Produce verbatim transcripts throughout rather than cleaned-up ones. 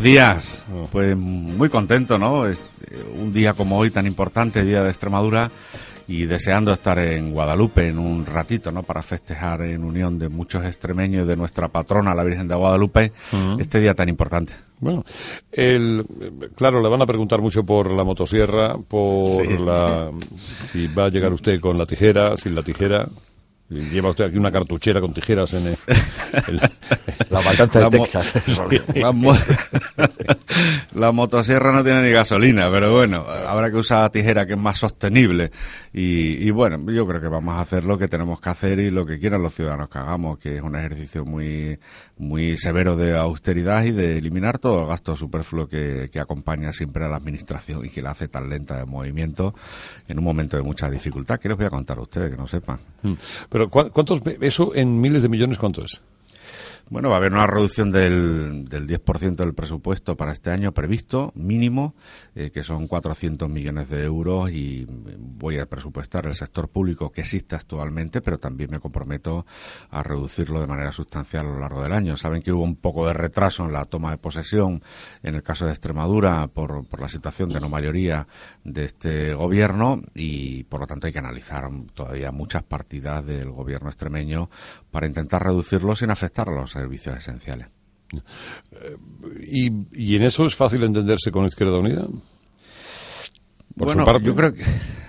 días. Pues muy contento, ¿no? Es un día como hoy tan importante, Día de Extremadura, y deseando estar en Guadalupe en un ratito, ¿no? Para festejar en unión de muchos extremeños y de nuestra patrona, la Virgen de Guadalupe, uh-huh. este día tan importante. Bueno, el, claro, le van a preguntar mucho por la motosierra, por sí. la si va a llegar usted con la tijera, sin la tijera. Lleva usted aquí una cartuchera con tijeras en el, el, la matanza de Texas. La, mo la motosierra no tiene ni gasolina, pero bueno, habrá que usar tijera, que es más sostenible. Y, y bueno, yo creo que vamos a hacer lo que tenemos que hacer y lo que quieran los ciudadanos que hagamos, que es un ejercicio muy muy severo de austeridad y de eliminar todo el gasto superfluo que, que acompaña siempre a la administración y que la hace tan lenta de movimiento en un momento de mucha dificultad. ¿Qué les voy a contar a ustedes que no sepan? Pero ¿cuántos, eso en miles de millones, cuánto es? Bueno, va a haber una reducción del, del diez por ciento del presupuesto para este año previsto, mínimo, eh, que son cuatrocientos millones de euros, y voy a presupuestar el sector público que existe actualmente, pero también me comprometo a reducirlo de manera sustancial a lo largo del año. Saben que hubo un poco de retraso en la toma de posesión en el caso de Extremadura por, por la situación de no mayoría de este gobierno, y por lo tanto hay que analizar todavía muchas partidas del gobierno extremeño para intentar reducirlo sin afectar a los servicios esenciales. ¿Y, y en eso es fácil entenderse con Izquierda Unida? Por bueno, su parte. Yo creo que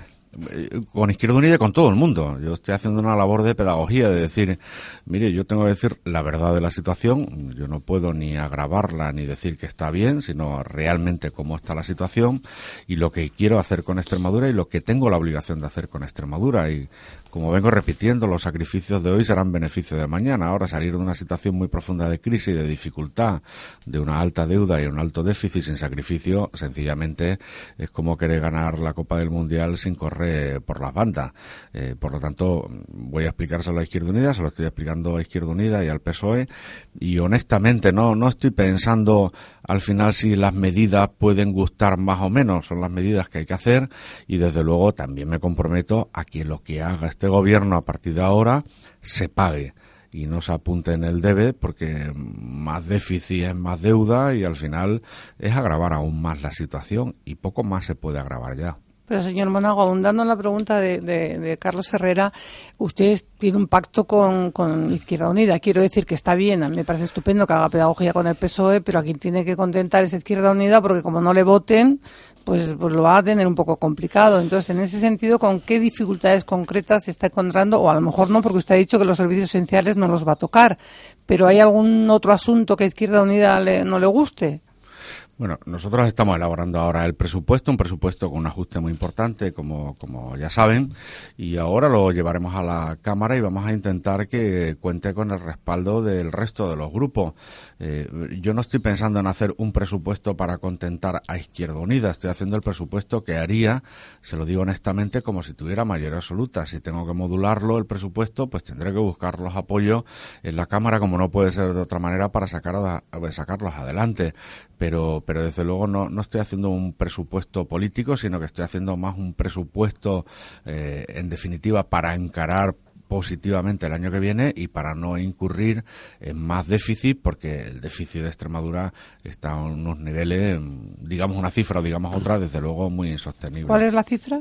con Izquierda Unida y con todo el mundo. Yo estoy haciendo una labor de pedagogía, de decir, mire, yo tengo que decir la verdad de la situación, yo no puedo ni agravarla ni decir que está bien, sino realmente cómo está la situación y lo que quiero hacer con Extremadura y lo que tengo la obligación de hacer con Extremadura. Y como vengo repitiendo, los sacrificios de hoy serán beneficios de mañana. Ahora, salir de una situación muy profunda de crisis, de dificultad, de una alta deuda y un alto déficit sin sacrificio, sencillamente es como querer ganar la Copa del Mundial sin correr por las bandas. Eh, por lo tanto, voy a explicárselo a Izquierda Unida, se lo estoy explicando a Izquierda Unida y al P S O E, y honestamente no, no estoy pensando al final si las medidas pueden gustar más o menos, son las medidas que hay que hacer, y desde luego también me comprometo a que lo que haga este gobierno a partir de ahora se pague y no se apunte en el debe, porque más déficit es más deuda y al final es agravar aún más la situación, y poco más se puede agravar ya. Pero, señor Monago, abundando en la pregunta de, de, de Carlos Herrera, usted tiene un pacto con, con Izquierda Unida. Quiero decir que está bien, me parece estupendo que haga pedagogía con el P S O E, pero a quien tiene que contentar es Izquierda Unida, porque como no le voten, pues, pues lo va a tener un poco complicado. Entonces, en ese sentido, ¿con qué dificultades concretas se está encontrando? O a lo mejor no, porque usted ha dicho que los servicios esenciales no los va a tocar. ¿Pero hay algún otro asunto que a Izquierda Unida le, no le guste? Bueno, nosotros estamos elaborando ahora el presupuesto, un presupuesto con un ajuste muy importante, como, como ya saben, y ahora lo llevaremos a la Cámara y vamos a intentar que cuente con el respaldo del resto de los grupos. Eh, yo no estoy pensando en hacer un presupuesto para contentar a Izquierda Unida, estoy haciendo el presupuesto que haría, se lo digo honestamente, como si tuviera mayoría absoluta. Si tengo que modularlo, el presupuesto, pues tendré que buscar los apoyos en la Cámara, como no puede ser de otra manera, para sacar a, a sacarlos adelante. Pero pero desde luego no, no estoy haciendo un presupuesto político, sino que estoy haciendo más un presupuesto, eh, en definitiva, para encarar positivamente el año que viene y para no incurrir en más déficit, porque el déficit de Extremadura está a unos niveles, digamos una cifra o digamos otra, desde luego muy insostenible. ¿Cuál es la cifra?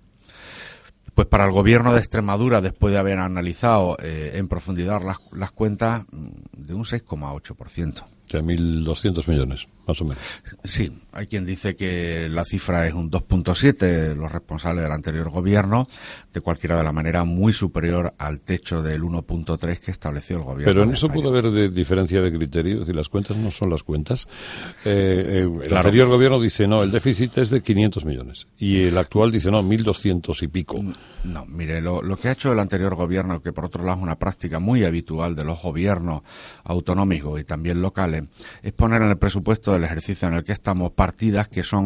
Pues para el gobierno de Extremadura, después de haber analizado eh, en profundidad las, las cuentas, de un seis coma ocho por ciento. O sea, mil doscientos millones, más o menos. Sí, hay quien dice que la cifra es un dos punto siete, los responsables del anterior gobierno, de cualquiera de la manera muy superior al techo del uno punto tres que estableció el gobierno. Pero en eso puede haber de diferencia de criterio, es decir, las cuentas no son las cuentas. Eh, eh, el claro. anterior gobierno dice, no, el déficit es de quinientos millones, y el actual dice, no, mil doscientos y pico. No, mire, lo, lo que ha hecho el anterior gobierno, que por otro lado es una práctica muy habitual de los gobiernos autonómicos y también locales, es poner en el presupuesto del ejercicio en el que estamos partidas que son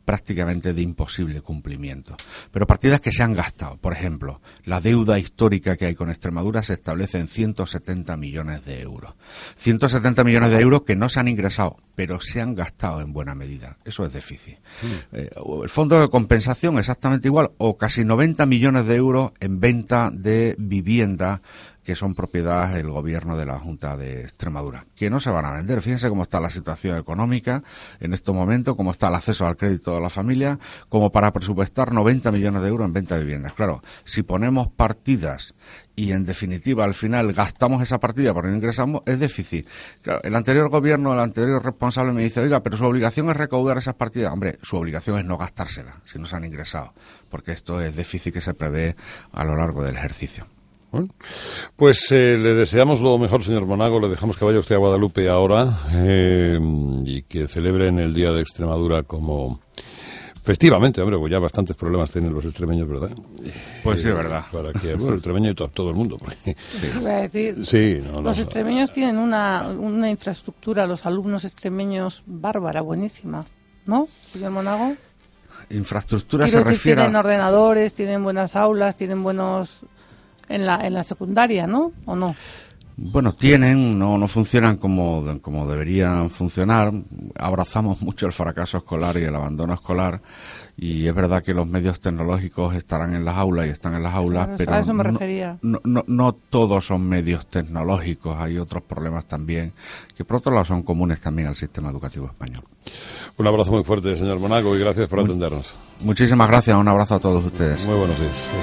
prácticamente de imposible cumplimiento. Pero partidas que se han gastado, por ejemplo, la deuda histórica que hay con Extremadura se establece en ciento setenta millones de euros. ciento setenta millones de euros que no se han ingresado, pero se han gastado en buena medida. Eso es déficit. Mm. Eh, el fondo de compensación exactamente igual, o casi noventa millones de euros en venta de viviendas que son propiedad del gobierno de la Junta de Extremadura, que no se van a vender. Fíjense cómo está la situación económica en estos momentos, cómo está el acceso al crédito de la familia, como para presupuestar noventa millones de euros en venta de viviendas. Claro, si ponemos partidas y en definitiva al final gastamos esa partida porque no ingresamos, es déficit. Claro, el anterior gobierno, el anterior responsable me dice, oiga, pero su obligación es recaudar esas partidas. Hombre, su obligación es no gastárselas si no se han ingresado, porque esto es déficit que se prevé a lo largo del ejercicio. Bueno, pues eh, le deseamos lo mejor, señor Monago. Le dejamos que vaya usted a Guadalupe ahora eh, y que celebren el Día de Extremadura como festivamente. Hombre, pues ya bastantes problemas tienen los extremeños, ¿verdad? Pues sí, es verdad. Para que, bueno, el extremeño y to, todo el mundo. Porque, sí. Iba a decir, sí, no, no, los no, extremeños no. tienen una, una infraestructura, los alumnos extremeños, bárbara, buenísima, ¿no, señor Monago? Infraestructura Quiero se decir, refiere tienen a... ordenadores, tienen buenas aulas, tienen buenos... En la, en la secundaria, ¿no? ¿O no? Bueno, tienen, no, no funcionan como, como deberían funcionar. Abrazamos mucho el fracaso escolar y el abandono escolar. Y es verdad que los medios tecnológicos estarán en las aulas y están en las aulas, Claro, pero a eso me no, refería. No, no, no todos son medios tecnológicos. Hay otros problemas también que por otro lado son comunes también al sistema educativo español. Un abrazo muy fuerte, señor Monago, y gracias por atendernos. Muchísimas gracias, un abrazo a todos ustedes. Muy buenos días.